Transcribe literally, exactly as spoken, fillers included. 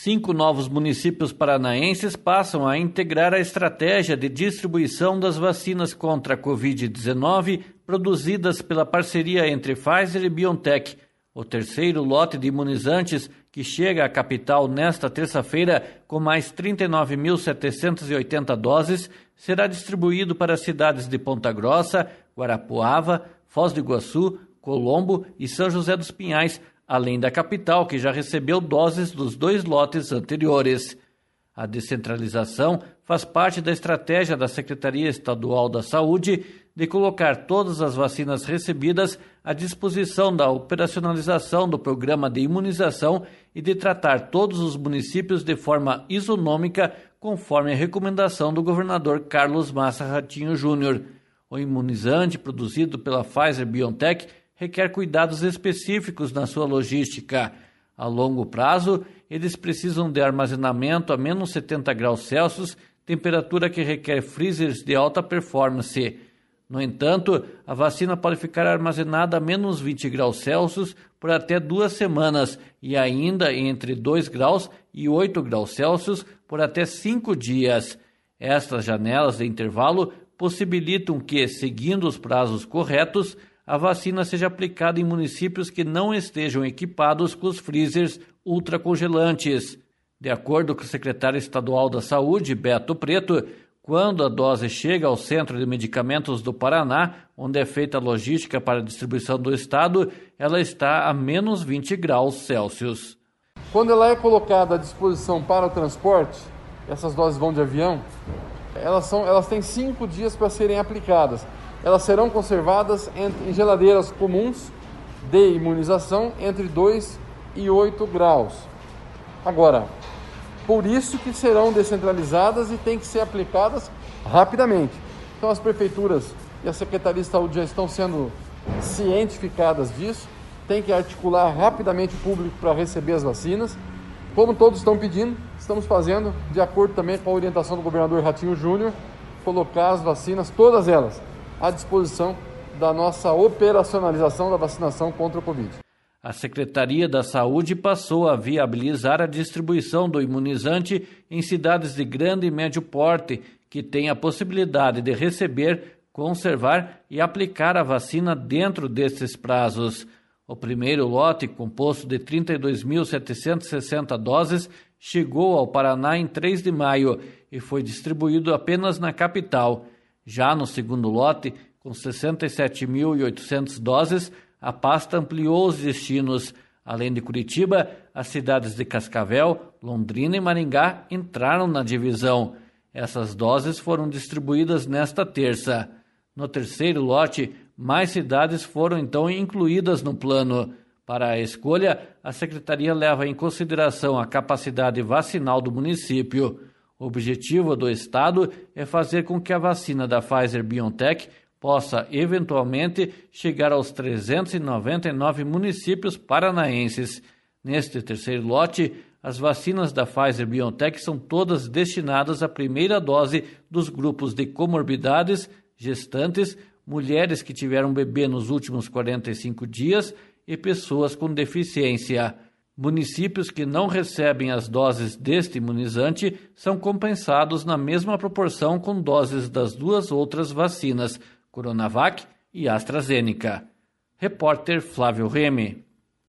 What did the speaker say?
Cinco novos municípios paranaenses passam a integrar a estratégia de distribuição das vacinas contra a covid dezenove produzidas pela parceria entre Pfizer e BioNTech. O terceiro lote de imunizantes, que chega à capital nesta terça-feira com mais trinta e nove mil setecentas e oitenta doses, será distribuído para as cidades de Ponta Grossa, Guarapuava, Foz do Iguaçu, Colombo e São José dos Pinhais, além da capital, que já recebeu doses dos dois lotes anteriores. A descentralização faz parte da estratégia da Secretaria Estadual da Saúde de colocar todas as vacinas recebidas à disposição da operacionalização do programa de imunização e de tratar todos os municípios de forma isonômica, conforme a recomendação do governador Carlos Massa Ratinho Júnior. O imunizante produzido pela Pfizer-BioNTech requer cuidados específicos na sua logística. A longo prazo, eles precisam de armazenamento a menos setenta graus Celsius, temperatura que requer freezers de alta performance. No entanto, a vacina pode ficar armazenada a menos vinte graus Celsius por até duas semanas e ainda entre dois graus e oito graus Celsius por até cinco dias. Estas janelas de intervalo possibilitam que, seguindo os prazos corretos, a vacina seja aplicada em municípios que não estejam equipados com os freezers ultracongelantes. De acordo com o secretário estadual da Saúde, Beto Preto, quando a dose chega ao Centro de Medicamentos do Paraná, onde é feita a logística para a distribuição do estado, ela está a menos vinte graus Celsius. Quando ela é colocada à disposição para o transporte, essas doses vão de avião, elas, são, elas têm cinco dias para serem aplicadas. Elas serão conservadas em geladeiras comuns de imunização entre dois e oito graus. Agora, por isso que serão descentralizadas e têm que ser aplicadas rapidamente. Então as prefeituras e a Secretaria de Saúde já estão sendo cientificadas disso, tem que articular rapidamente o público para receber as vacinas. Como todos estão pedindo, estamos fazendo, de acordo também com a orientação do governador Ratinho Júnior, colocar as vacinas, todas elas, à disposição da nossa operacionalização da vacinação contra o Covid. A Secretaria da Saúde passou a viabilizar a distribuição do imunizante em cidades de grande e médio porte, que têm a possibilidade de receber, conservar e aplicar a vacina dentro desses prazos. O primeiro lote, composto de trinta e dois mil setecentas e sessenta doses, chegou ao Paraná em três de maio e foi distribuído apenas na capital. Já no segundo lote, com sessenta e sete mil e oitocentas doses, a pasta ampliou os destinos. Além de Curitiba, as cidades de Cascavel, Londrina e Maringá entraram na divisão. Essas doses foram distribuídas nesta terça. No terceiro lote, mais cidades foram então incluídas no plano. Para a escolha, a Secretaria leva em consideração a capacidade vacinal do município. O objetivo do Estado é fazer com que a vacina da Pfizer-BioNTech possa, eventualmente, chegar aos trezentos e noventa e nove municípios paranaenses. Neste terceiro lote, as vacinas da Pfizer-BioNTech são todas destinadas à primeira dose dos grupos de comorbidades, gestantes, mulheres que tiveram bebê nos últimos quarenta e cinco dias e pessoas com deficiência. Municípios que não recebem as doses deste imunizante são compensados na mesma proporção com doses das duas outras vacinas, Coronavac e AstraZeneca. Repórter Flávio Remy.